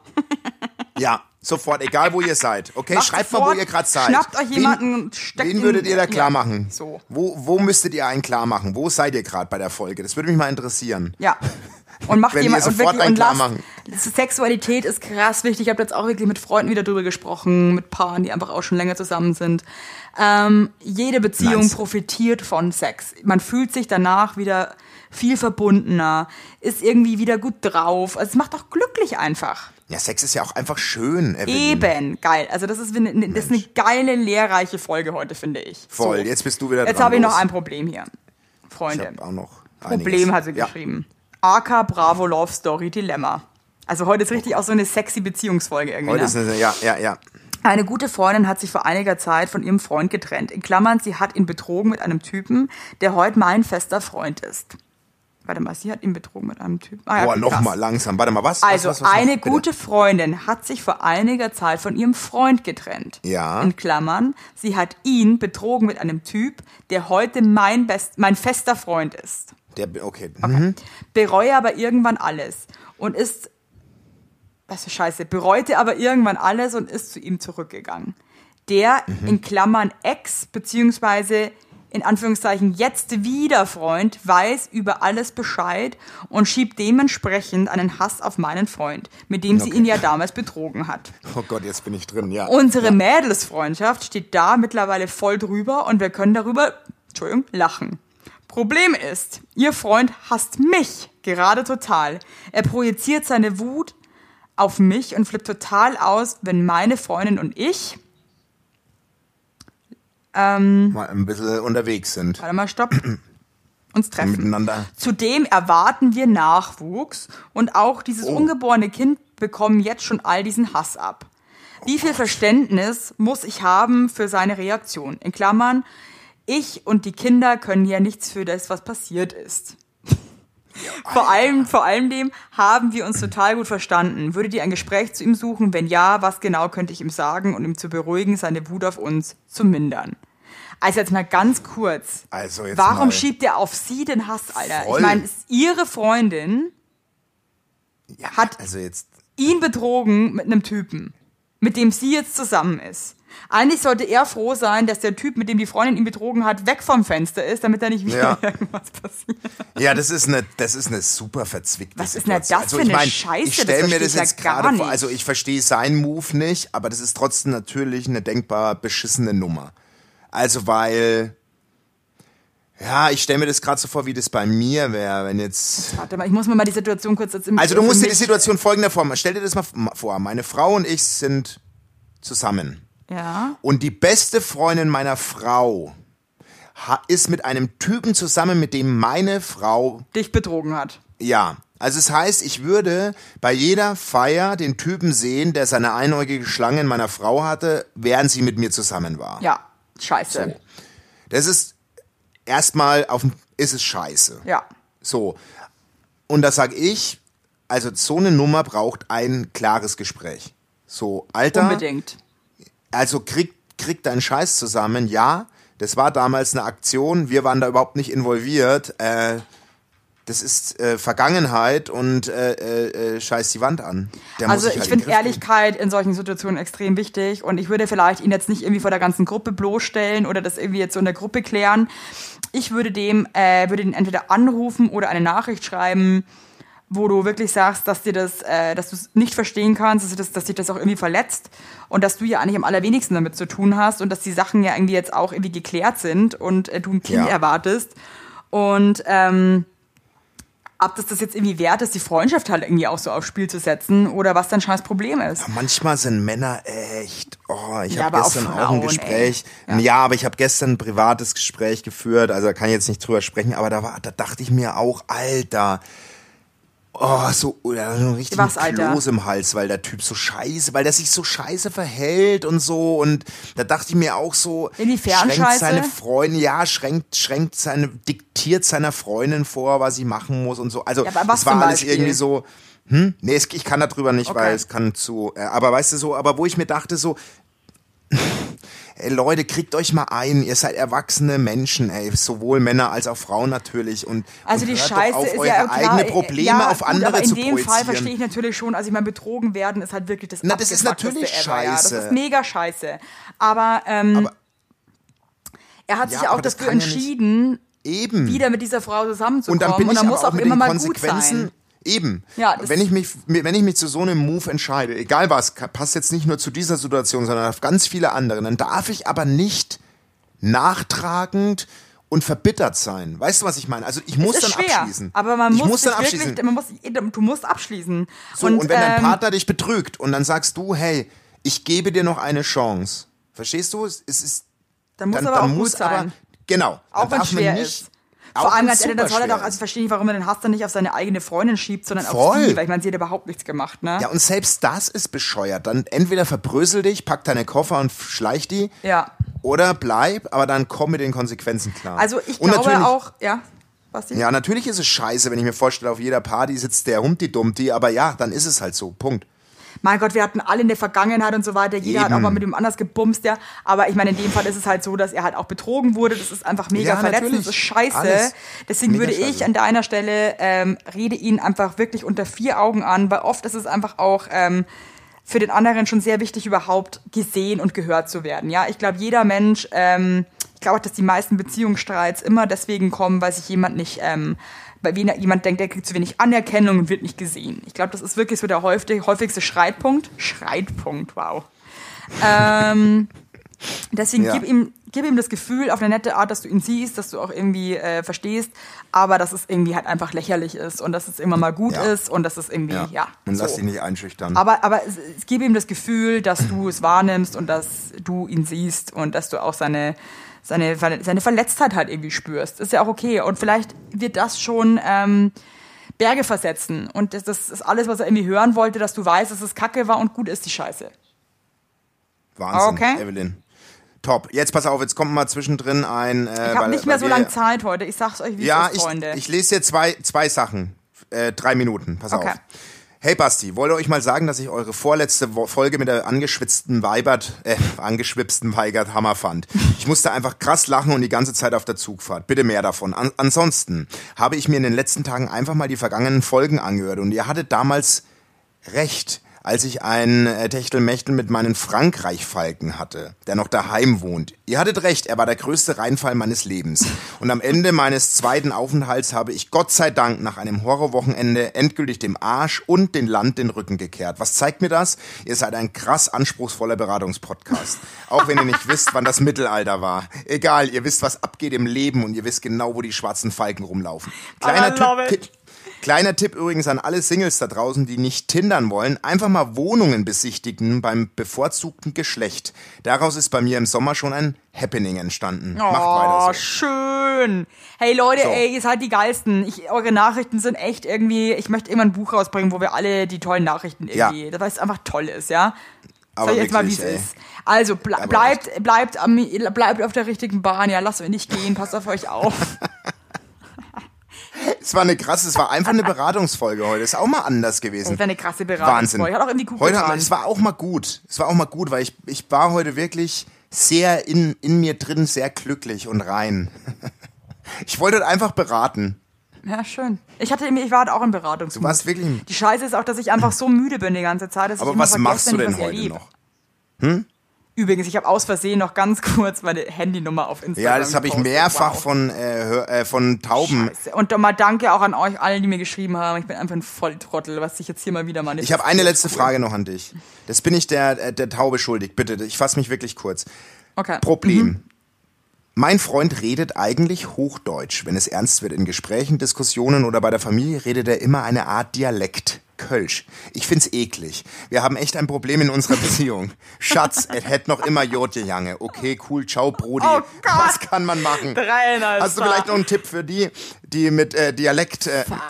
S3: Ja, sofort, egal wo ihr seid. Okay,
S2: Macht
S3: schreibt mal,
S2: sofort,
S3: wo ihr gerade seid.
S2: schnappt euch jemanden
S3: Wen,
S2: und steckt
S3: wen
S2: ihn-
S3: würdet ihr da klar
S2: ja,
S3: machen?
S2: so.
S3: Wo, wo müsstet ihr einen klar machen? Wo seid ihr gerade bei der Folge? Das würde mich mal interessieren.
S2: Ja. Und macht
S3: Wenn ihr
S2: jemand und
S3: sofort
S2: wirklich
S3: einen
S2: und
S3: klar
S2: lasst,
S3: machen.
S2: Sexualität ist krass wichtig. Ich habe jetzt auch wirklich mit Freunden wieder drüber gesprochen, mit Paaren, die einfach auch schon länger zusammen sind. Ähm, jede Beziehung
S3: Nice.
S2: profitiert von Sex. Man fühlt sich danach wieder viel verbundener, ist irgendwie wieder gut drauf. Also es macht auch glücklich einfach.
S3: Ja, Sex ist ja auch einfach schön, Evelyn.
S2: Eben, geil. Also das ist, eine, das ist eine geile, lehrreiche Folge heute, finde ich.
S3: Voll,
S2: So.
S3: jetzt bist du wieder
S2: Jetzt
S3: dran.
S2: habe ich noch
S3: los.
S2: ein Problem hier.
S3: Ich
S2: Freunde.
S3: hab auch noch
S2: Problem
S3: einiges.
S2: hat sie
S3: Ja.
S2: geschrieben. A K Bravo Love Story Dilemma. Also heute ist richtig auch so eine sexy Beziehungsfolge irgendwie.
S3: Heute
S2: Ne?
S3: ist eine, ja, ja, ja.
S2: Eine gute Freundin hat sich vor einiger Zeit von ihrem Freund getrennt. In Klammern, sie hat ihn betrogen mit einem Typen, der heute mein fester Freund ist. Warte mal, sie hat ihn betrogen mit einem Typen. Ah, ja,
S3: Boah,
S2: okay,
S3: noch
S2: krass.
S3: mal langsam. Warte mal, was?
S2: Also
S3: was, was, was
S2: eine
S3: noch? Bitte.
S2: gute Freundin hat sich vor einiger Zeit von ihrem Freund getrennt.
S3: Ja.
S2: In Klammern, sie hat ihn betrogen mit einem Typ, der heute mein, best, mein fester Freund ist.
S3: Der, okay.
S2: Okay. Bereue aber irgendwann alles und ist, das ist scheiße, bereute aber irgendwann alles und ist zu ihm zurückgegangen. Der,
S3: Mhm.
S2: in Klammern Ex, beziehungsweise in Anführungszeichen jetzt wieder Freund, weiß über alles Bescheid und schiebt dementsprechend einen Hass auf meinen Freund, mit dem sie
S3: Okay.
S2: ihn ja damals betrogen hat.
S3: Oh Gott, jetzt bin ich drin, ja.
S2: Unsere
S3: ja.
S2: Mädelsfreundschaft steht da mittlerweile voll drüber und wir können darüber, Entschuldigung, lachen. Problem ist, ihr Freund hasst mich gerade total. Er projiziert seine Wut auf mich und flippt total aus, wenn meine Freundin und ich, ähm,
S3: Mal ein bisschen unterwegs sind.
S2: warte mal, stopp, uns treffen.
S3: Miteinander.
S2: Zudem erwarten wir Nachwuchs und auch dieses
S3: Oh.
S2: ungeborene Kind bekommen jetzt schon all diesen Hass ab. Wie viel Verständnis muss ich haben für seine Reaktion? In Klammern, ich und die Kinder können ja nichts für das, was passiert ist. Vor allem, vor allem dem haben wir uns total gut verstanden. Würdet ihr ein Gespräch zu ihm suchen? Wenn ja, was genau könnte ich ihm sagen, um ihn zu beruhigen, seine Wut auf uns zu mindern? Also jetzt mal ganz kurz.
S3: Also jetzt
S2: Warum
S3: mal.
S2: schiebt er auf sie den Hass, Alter?
S3: Voll.
S2: Ich meine, ist ihre Freundin
S3: Ja,
S2: hat-
S3: also jetzt.
S2: ihn betrogen mit einem Typen, mit dem sie jetzt zusammen ist. Eigentlich sollte er froh sein, dass der Typ, mit dem die Freundin ihn betrogen hat, weg vom Fenster ist, damit da nicht wieder
S3: Ja.
S2: irgendwas passiert.
S3: Ja, das ist eine, das ist eine super verzwickte
S2: Was ist denn
S3: Situation.
S2: das für eine
S3: ich mein,
S2: Scheiße?
S3: Ich
S2: Das
S3: stelle mir
S2: verstehe
S3: das
S2: ich ja
S3: jetzt
S2: gar
S3: gerade vor.
S2: nicht.
S3: Also ich verstehe seinen Move nicht, aber das ist trotzdem natürlich eine denkbar beschissene Nummer. Also weil, ja, ich stelle mir das gerade so vor, wie das bei mir wäre, wenn jetzt.
S2: Warte mal, ich muss mir mal die Situation kurz jetzt im
S3: Also du
S2: für
S3: musst dir die
S2: mich-
S3: Situation folgender Form. Stell dir das mal vor. Meine Frau und ich sind zusammen.
S2: Ja.
S3: Und die beste Freundin meiner Frau ha- ist mit einem Typen zusammen, mit dem meine Frau,
S2: Dich betrogen hat.
S3: ja. Also es heißt, ich würde bei jeder Feier den Typen sehen, der seine einäugige Schlange in meiner Frau hatte, während sie mit mir zusammen war.
S2: Ja, scheiße.
S3: Das ist erstmal auf dem, ist es scheiße.
S2: Ja.
S3: So. Und da sag ich, also so eine Nummer braucht ein klares Gespräch. So, Alter.
S2: Unbedingt.
S3: Also krieg, krieg deinen Scheiß zusammen, ja, das war damals eine Aktion, wir waren da überhaupt nicht involviert, äh, das ist äh, Vergangenheit und äh, äh, scheiß die Wand an. Der
S2: Also
S3: muss sich
S2: ich
S3: halt
S2: finde
S3: in den Griff
S2: Ehrlichkeit in solchen Situationen extrem wichtig und ich würde vielleicht ihn jetzt nicht irgendwie vor der ganzen Gruppe bloßstellen oder das irgendwie jetzt so in der Gruppe klären. Ich würde dem, äh, würde ihn entweder anrufen oder eine Nachricht schreiben, wo du wirklich sagst, dass dir das, äh, dass du es nicht verstehen kannst, dass, dir das, dass dich das auch irgendwie verletzt und dass du ja eigentlich am allerwenigsten damit zu tun hast und dass die Sachen ja irgendwie jetzt auch irgendwie geklärt sind und äh, du ein Kind
S3: Ja.
S2: erwartest und ähm, ob das das jetzt irgendwie wert ist, die Freundschaft halt irgendwie auch so aufs Spiel zu setzen oder was dein scheiß Problem ist.
S3: kriegt. Manchmal sind Männer echt, oh, ich
S2: Ja,
S3: habe
S2: aber auch
S3: gestern auch,
S2: Frauen,
S3: ein Gespräch,
S2: ey. Ja.
S3: ja, aber ich habe gestern ein privates Gespräch geführt, also da kann ich jetzt nicht drüber sprechen, aber da, war, da dachte ich mir auch, Alter, oh, so, oder so ein richtigen
S2: Was, Alter?
S3: Kloß im Hals, weil der Typ so scheiße, weil der sich so scheiße verhält und so. Und da dachte ich mir auch so,
S2: Inwiefern
S3: schränkt
S2: scheiße?
S3: seine Freundin, ja, schränkt, schränkt seine, diktiert seiner Freundin vor, was sie machen muss und so. Also,
S2: Ja, aber was
S3: es war
S2: zum
S3: alles
S2: Beispiel?
S3: irgendwie so, hm, nee, es, ich kann darüber nicht,
S2: Okay.
S3: weil es kann zu, äh, aber weißt du so, aber wo ich mir dachte so, ey Leute, kriegt euch mal ein, ihr seid erwachsene Menschen, ey, sowohl Männer als auch Frauen natürlich und,
S2: Also
S3: und
S2: die
S3: hört
S2: Scheiße
S3: doch auf,
S2: ist
S3: eure
S2: ja klar,
S3: eigene
S2: äh,
S3: Probleme
S2: ja,
S3: auf
S2: gut,
S3: andere
S2: aber in
S3: zu
S2: dem
S3: projizieren.
S2: Fall verstehe ich natürlich schon, also ich meine, betrogen werden ist halt wirklich das
S3: Na, das ist
S2: Abgefuckteste
S3: natürlich
S2: ever, ja. Das
S3: scheiße.
S2: ist mega scheiße. Aber, ähm,
S3: Aber-
S2: er hat
S3: Ja,
S2: sich auch
S3: aber das
S2: dafür
S3: kann ja nicht-
S2: entschieden,
S3: Eben.
S2: wieder mit dieser Frau
S3: Und
S2: zusammenzukommen.
S3: dann bin ich
S2: muss
S3: aber auch
S2: auch
S3: mit
S2: immer
S3: den
S2: mal gut
S3: Konsequenzen.
S2: sein.
S3: Eben.
S2: Ja, das-
S3: wenn ich mich, wenn ich mich zu so einem Move entscheide, egal was, ka- passt jetzt nicht nur zu dieser Situation, sondern auf ganz viele andere, dann darf ich aber nicht nachtragend und verbittert sein. Weißt du, was ich meine? Also ich muss
S2: Es ist
S3: dann
S2: schwer,
S3: abschließen.
S2: aber man
S3: ich
S2: muss,
S3: muss dann
S2: sich
S3: abschließen.
S2: wirklich, man muss, du musst abschließen.
S3: So, und, wenn dein
S2: ähm,
S3: Partner dich betrügt und dann sagst du, hey, ich gebe dir noch eine Chance. Verstehst du? Es es ist
S2: dann muss
S3: dann,
S2: aber
S3: dann
S2: auch
S3: muss
S2: gut sein.
S3: aber genau.
S2: Auch
S3: dann
S2: wenn
S3: darf
S2: es
S3: man
S2: schwer
S3: nicht,
S2: ist.
S3: auch
S2: Vor allem
S3: wenn
S2: ganz
S3: es
S2: ehrlich, dann
S3: super
S2: soll er doch,
S3: schwer
S2: also
S3: ist.
S2: verstehe nicht, warum er den Hass dann nicht auf seine eigene Freundin schiebt, sondern
S3: Voll.
S2: auf sie, weil ich meine, sie hat überhaupt nichts gemacht, ne?
S3: Ja, und selbst das ist bescheuert. Dann entweder verbrösel dich, pack deine Koffer und schleich die.
S2: Ja.
S3: Oder bleib, aber dann komm mit den Konsequenzen klar.
S2: Also ich
S3: und
S2: glaube
S3: natürlich,
S2: auch, ja, Basti?
S3: Ja, natürlich ist es scheiße, wenn ich mir vorstelle, auf jeder Party sitzt der Humpty-Dumpty, aber ja, dann ist es halt so. Punkt.
S2: Mein Gott, wir hatten alle in der Vergangenheit und so weiter, jeder hat
S3: Eben.
S2: auch mal mit dem anders gebumst, ja. Aber ich meine, in dem Fall ist es halt so, dass er halt auch betrogen wurde. Das ist einfach mega
S3: Ja,
S2: verletzend,
S3: natürlich.
S2: das ist scheiße.
S3: Alles.
S2: Deswegen
S3: Mega
S2: würde ich
S3: scheiße.
S2: an deiner Stelle, ähm, rede ihn einfach wirklich unter vier Augen an, weil oft ist es einfach auch ähm, für den anderen schon sehr wichtig, überhaupt gesehen und gehört zu werden. Ja, ich glaube, jeder Mensch, ähm, ich glaube auch, dass die meisten Beziehungsstreits immer deswegen kommen, weil sich jemand nicht, ähm, weil jemand denkt, der kriegt zu wenig Anerkennung und wird nicht gesehen. Ich glaube, das ist wirklich so der häufigste Streitpunkt. Streitpunkt, wow. ähm, deswegen
S3: Ja.
S2: gib ihm, gib ihm das Gefühl auf eine nette Art, dass du ihn siehst, dass du auch irgendwie äh, verstehst, aber dass es irgendwie halt einfach lächerlich ist und dass es immer mal gut
S3: Ja.
S2: ist und dass es irgendwie, ja.
S3: Ja. Und
S2: so.
S3: lass dich nicht einschüchtern.
S2: Aber, aber es, es gib ihm das Gefühl, dass du es wahrnimmst und dass du ihn siehst und dass du auch seine, seine, seine Verletztheit halt irgendwie spürst. Ist ja auch okay. Und vielleicht wird das schon ähm, Berge versetzen. Und das, das ist alles, was er irgendwie hören wollte, dass du weißt, dass es Kacke war und gut ist die Scheiße.
S3: Wahnsinn,
S2: Okay.
S3: Evelyn. Top. Jetzt pass auf, jetzt kommt mal zwischendrin ein... Äh,
S2: Ich habe nicht mehr so lange Zeit heute. Ich sag's euch, wie
S3: Ja,
S2: es ist,
S3: ich,
S2: Freunde.
S3: ich lese dir zwei, zwei Sachen. Äh, drei Minuten, pass
S2: Okay.
S3: auf. Hey Basti, wollte euch mal sagen, dass ich eure vorletzte Wo- Folge mit der angeschwitzten Weibert, äh, angeschwipsten Weigert Hammer fand. Ich musste einfach krass lachen und die ganze Zeit auf der Zugfahrt. Bitte mehr davon. An- ansonsten habe ich mir in den letzten Tagen einfach mal die vergangenen Folgen angehört und ihr hattet damals recht, als ich ein äh, Techtelmechtel mit meinen Frankreich-Falken hatte, der noch daheim wohnt. Ihr hattet recht, er war der größte Reinfall meines Lebens. Und am Ende meines zweiten Aufenthalts habe ich Gott sei Dank nach einem Horrorwochenende endgültig dem Arsch und den Land den Rücken gekehrt. Was zeigt mir das? Ihr seid ein krass anspruchsvoller Beratungspodcast. Auch wenn ihr nicht wisst, wann das Mittelalter war. Egal, ihr wisst, was abgeht im Leben und ihr wisst genau, wo die schwarzen Falken rumlaufen. Kleiner
S2: I love
S3: Tipp,
S2: it.
S3: Kleiner Tipp übrigens an alle Singles da draußen, die nicht tindern wollen, einfach mal Wohnungen besichtigen beim bevorzugten Geschlecht. Daraus ist bei mir im Sommer schon ein Happening entstanden. Macht
S2: Oh,
S3: weiter so.
S2: schön. Hey Leute,
S3: So.
S2: ey, ihr seid die Geilsten. Ich, eure Nachrichten sind echt irgendwie, ich möchte immer ein Buch rausbringen, wo wir alle die tollen Nachrichten irgendwie,
S3: Ja.
S2: weil es einfach toll ist, ja?
S3: Aber
S2: Sag ich jetzt mal, wie
S3: wirklich,
S2: es
S3: ey.
S2: ist. Also, ble
S3: Aber
S2: bleibt, bleibt, am, bleibt auf der richtigen Bahn, ja, lasst euch nicht gehen, passt auf euch auf.
S3: Es war eine krasse, es war einfach eine Beratungsfolge heute. Ist auch mal anders gewesen.
S2: Das wäre eine krasse Beratung.
S3: Wahnsinn.
S2: Hat auch irgendwie gut
S3: Heute,
S2: getan.
S3: es war auch mal gut. Es war auch mal gut, weil ich, ich war heute wirklich sehr in, in mir drin, sehr glücklich und rein. Ich wollte heute einfach beraten.
S2: Ja, schön. Ich hatte, ich war halt auch in Beratung.
S3: Du warst wirklich...
S2: Die Scheiße ist auch, dass ich einfach so müde bin die ganze Zeit, dass ich
S3: Aber
S2: immer
S3: was
S2: vergesse,
S3: machst du
S2: nicht,
S3: denn
S2: was ich
S3: heute
S2: erlebe.
S3: noch?
S2: Übrigens, ich habe aus Versehen noch ganz kurz meine Handynummer auf Instagram
S3: Ja, das habe ich
S2: gepostet.
S3: mehrfach
S2: Wow.
S3: von, äh, hör- äh, von Tauben.
S2: Scheiße. Und doch mal danke auch an euch allen, die mir geschrieben haben. Ich bin einfach ein Volltrottel, was ich jetzt hier mal wieder manifestiert.
S3: Ich habe eine letzte Frage noch an dich. Das bin ich der, äh, der Taube schuldig. Bitte, ich fasse mich wirklich kurz.
S2: Okay.
S3: Problem. Mein Freund redet eigentlich Hochdeutsch. Wenn es ernst wird in Gesprächen, Diskussionen oder bei der Familie, redet er immer eine Art Dialekt. Kölsch. Ich find's eklig. Wir haben echt ein Problem in unserer Beziehung. Schatz, es hätt noch immer Jodje Jange. Okay, cool, ciao, Brudi.
S2: Oh Gott.
S3: Was kann man machen?
S2: Dreieinhalb
S3: Hast du vielleicht noch einen Tipp für die, die mit äh, Dialekt... Äh,
S2: Fuck.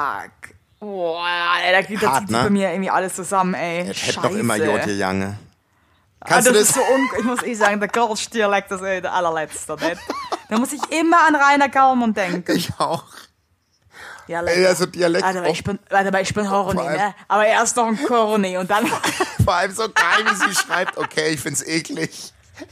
S2: Boah, ey, da geht
S3: Hart,
S2: das zieht sich
S3: ne?
S2: bei mir irgendwie alles zusammen, ey.
S3: es hätt
S2: Scheiße.
S3: noch immer Jodje Jange.
S2: Ah,
S3: Kannst
S2: das
S3: du
S2: ist
S3: das?
S2: so un ich muss eh sagen, der Kölsch-Dialekt ist eh der allerletzte, nicht? Da muss ich immer an Rainer Kalmund denken.
S3: Ich auch.
S2: Ja,
S3: Ey, also Dialekt
S2: Warte mal,
S3: auch-
S2: ich bin, warte mal, ich bin Horny,
S3: Vor allem-
S2: ne? Aber erst noch ein Corny und dann...
S3: Vor allem so geil, wie sie schreibt. Okay, ich find's eklig.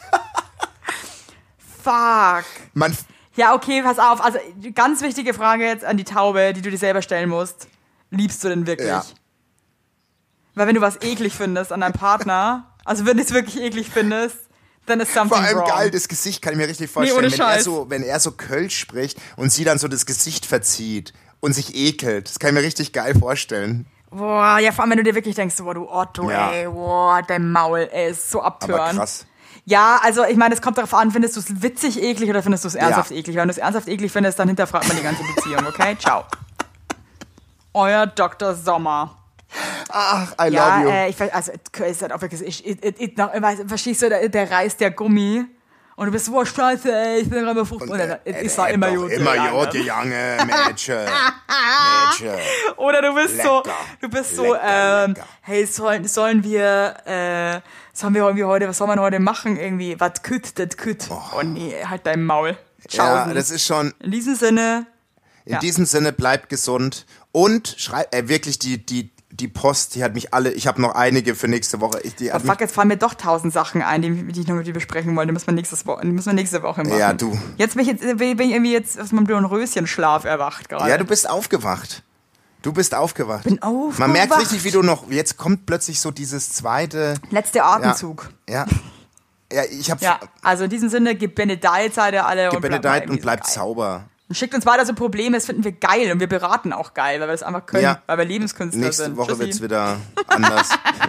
S2: Fuck.
S3: Man,
S2: Ja, okay, pass auf. Also, ganz wichtige Frage jetzt an die Taube, die du dir selber stellen musst. Liebst du denn wirklich?
S3: Ja.
S2: Weil wenn du was eklig findest an deinem Partner, also wenn du es wirklich eklig findest, dann ist something
S3: vor allem
S2: wrong.
S3: geil, das Gesicht kann ich mir richtig vorstellen.
S2: ohne
S3: wenn, er
S2: Scheiß.
S3: so, wenn er so Kölsch spricht und sie dann so das Gesicht verzieht und sich ekelt. Das kann ich mir richtig geil vorstellen.
S2: Boah, ja, vor allem, wenn du dir wirklich denkst, boah, du Otto,
S3: Ja.
S2: ey, boah, dein Maul, ey, ist so
S3: Aber
S2: abtören.
S3: krass.
S2: Ja, also ich meine, es kommt darauf an, findest du es witzig eklig oder findest du es ernsthaft
S3: Ja.
S2: eklig? Wenn du es ernsthaft eklig findest, dann hinterfragt man die ganze Beziehung, okay? Ciao. Euer Doktor Sommer.
S3: Ach, I
S2: Ja,
S3: love you.
S2: äh, ich ver- also es ist halt auch wirklich, ich, ich, ich, ich, noch, weißt, verstehst du, der, der reißt der Gummi und du bist so, oh, scheiße, ey, ich bin gerade frucht. Und, und dann
S3: äh,
S2: ist da
S3: äh,
S2: immer
S3: doch
S2: gut.
S3: Immer
S2: ja,
S3: Jodje Jange, Mädchen. Mädchen.
S2: Oder du bist so,
S3: Lecker.
S2: du bist so,
S3: Lecker,
S2: ähm,
S3: lecker.
S2: hey, sollen, sollen wir, äh, sollen wir irgendwie heute, was soll man heute machen? Irgendwie, was kütt, das kütt. Oh. nee, halt dein Maul.
S3: Ja,
S2: Ciao.
S3: das ist schon...
S2: In diesem Sinne,
S3: In
S2: Ja.
S3: diesem Sinne, bleibt gesund und schreibt, äh, wirklich die, die, die Post, die hat mich alle, ich habe noch einige für nächste Woche. Ich, die
S2: oh
S3: hat
S2: fuck, jetzt fallen mir doch tausend Sachen ein, die, die ich noch mit dir besprechen wollte. Die müssen wir, nächstes Wo- die müssen wir nächste Woche machen.
S3: Ja, du.
S2: Jetzt bin ich, jetzt, bin ich irgendwie jetzt aus meinem Dornröschenschlaf erwacht gerade.
S3: mich, ja, du bist aufgewacht. Du bist aufgewacht.
S2: Bin aufgewacht.
S3: Man merkt richtig, wie du noch, jetzt kommt plötzlich so dieses zweite,
S2: Letzter Atemzug.
S3: ja, Ja, ich habe
S2: Ja, also in diesem Sinne, gebt Benedikt, seid ihr alle. Und bleibt, mal
S3: Benedikt
S2: irgendwie
S3: und bleibt
S2: so geil.
S3: sauber.
S2: Und schickt uns weiter so Probleme, das finden wir geil und wir beraten auch geil, weil wir das einfach können,
S3: Ja.
S2: weil wir Lebenskünstler
S3: Nächste
S2: sind.
S3: Woche
S2: Tschüssi.
S3: wird's wieder anders.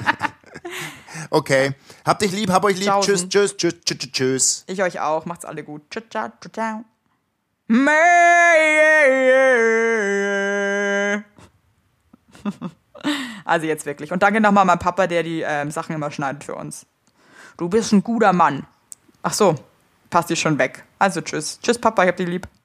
S3: Okay. Habt dich lieb, hab euch lieb. Tschüss,
S2: Tschaußen.
S3: tschüss, tschüss, tschüss, tschüss, tschüss.
S2: Ich euch auch, macht's alle gut. Ciao, ciao, ciao, ciao. Also jetzt wirklich. Und danke nochmal meinem Papa, der die ähm, Sachen immer schneidet für uns. Du bist ein guter Mann. Ach so, passt dir schon weg. Also tschüss. Tschüss, Papa, ich hab dich lieb.